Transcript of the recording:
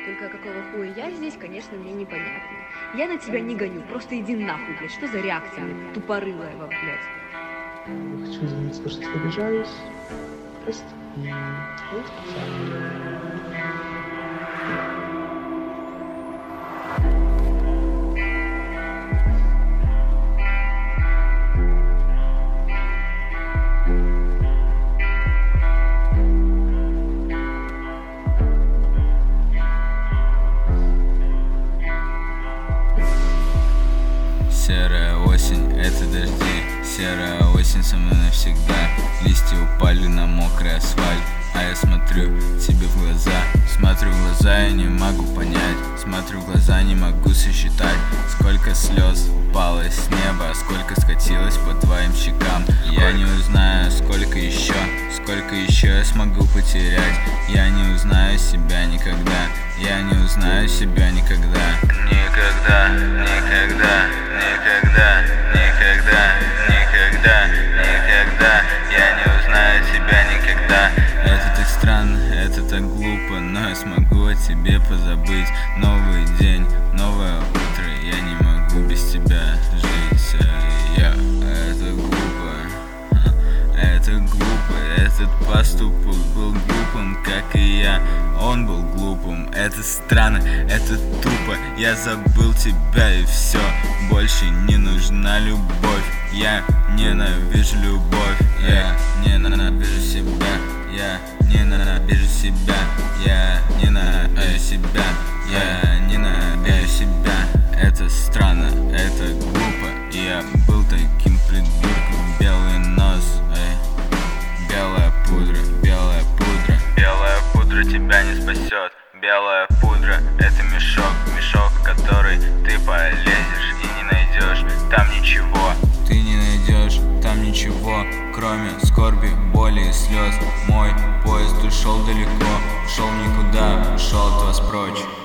Только какого хуя я здесь, конечно, мне непонятно. Я на тебя не гоню, просто иди нахуй, блядь. Что за реакция, тупорылая, блядь? Хочу извиниться, что я обижаюсь. Прости. Серая осень, это дожди. Серая осень со мной навсегда. Листья упали на мокрый асфальт, а я смотрю тебе в глаза. Смотрю в глаза, я не могу понять. Смотрю в глаза, не могу сосчитать, сколько слез упало с неба, сколько скатилось по твоим щекам. Я не узнаю, сколько еще я смогу потерять. Я не узнаю себя никогда. Я не узнаю себя никогда. Никогда, никогда, никогда, никогда, никогда, никогда. Я не узнаю себя никогда. Это так странно, это так глупо, но я смогу о тебе позабыть. Новый день, новое утро, я не могу без тебя жить. Это глупо, это глупо. Этот поступок был глупым, как и я. Он был глупым, это странно, это тупо. Я забыл тебя и все, больше не нужна любовь. Я ненавижу любовь, я ненавижу себя. Я ненавижу себя, я ненавижу себя, я ненавижу себя. Это странно, это глупо. Я был таким придурком. Белый нос, белая пудра, белая пудра. Белая пудра тебя не спасет. Белая пудра — это мешок, мешок, в который ты полезешь и не найдешь там ничего. Ты не найдешь там ничего, кроме скорби, боли и слез. Мой поезд ушел далеко, ушел никуда, ушел от вас прочь.